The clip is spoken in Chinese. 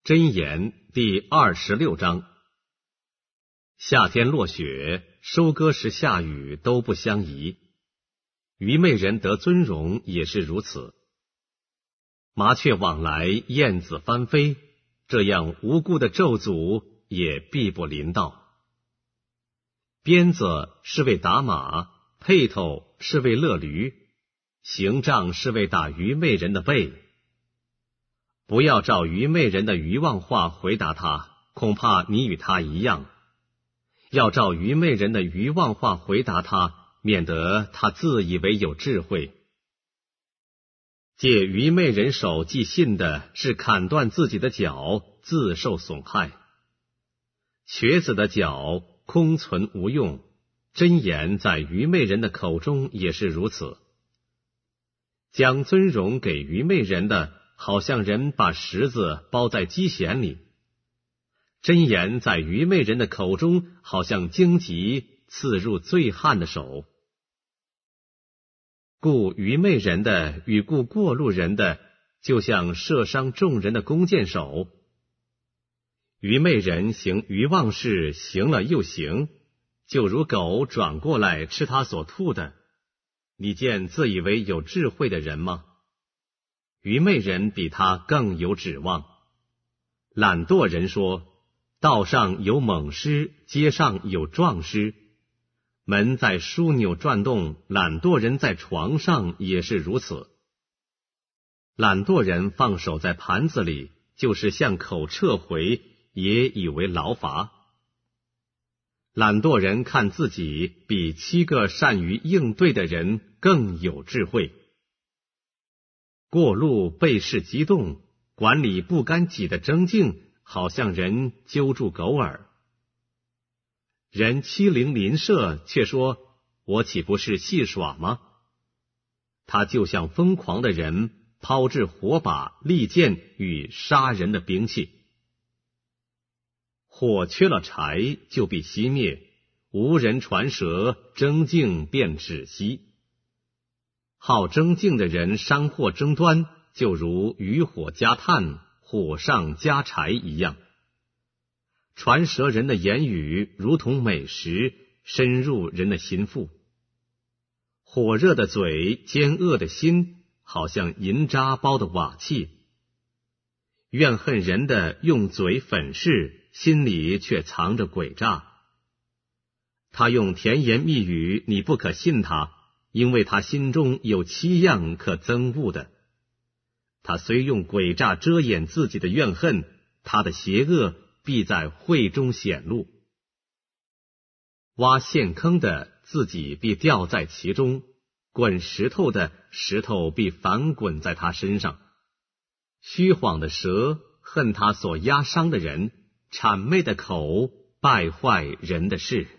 箴言第26章。夏天落雪，收割时下雨都不相宜。愚昧人得尊荣也是如此。麻雀往来，燕子翻飞，这样无故的咒诅也必不临到。鞭子是为打马，辔头是为勒驴，刑杖是为打愚昧人的背。不要照愚昧人的愚妄话回答他，恐怕你与他一样。要照愚昧人的愚妄话回答他，免得他自以为有智慧。借愚昧人手寄信的是砍断自己的脚，自受损害。瘸子的脚空存无用，箴言在愚昧人的口中也是如此。将尊荣给愚昧人的，好像人把石子包在鸡弦里；箴言在愚昧人的口中，好像荆棘刺入醉汉的手。顾愚昧人的与顾过路人的，就像射伤众人的弓箭手。愚昧人行愚妄事，行了又行，就如狗转过来吃他所吐的。你见自以为有智慧的人吗？愚昧人比他更有指望。懒惰人说，道上有猛狮，街上有壮狮。门在枢纽转动，懒惰人在床上也是如此。懒惰人放手在盘子里，就是向口撤回，也以为劳罚。懒惰人看自己比7个善于应对的人更有智慧。过路被事激动，管理不干己的争竞，好像人揪住狗耳。人欺凌邻舍，却说我岂不是戏耍吗？他就像疯狂的人，抛掷火把、利剑与杀人的兵器。火缺了柴，就必熄灭；无人传舌，争竞便止息。好争竞的人山祸争端，就如渔火加炭，火上加柴一样。传舌人的言语如同美食，深入人的心腹。火热的嘴，奸恶的心，好像银渣包的瓦器。怨恨人的用嘴粉饰，心里却藏着诡诈。他用甜言蜜语，你不可信他，因为他心中有7样可憎恶的。他虽用诡诈遮掩自己的怨恨，他的邪恶必在会中显露。挖陷坑的，自己必掉在其中；滚石头的，石头必反滚在他身上。虚谎的舌恨他所压伤的人，谄媚的口败坏人的事。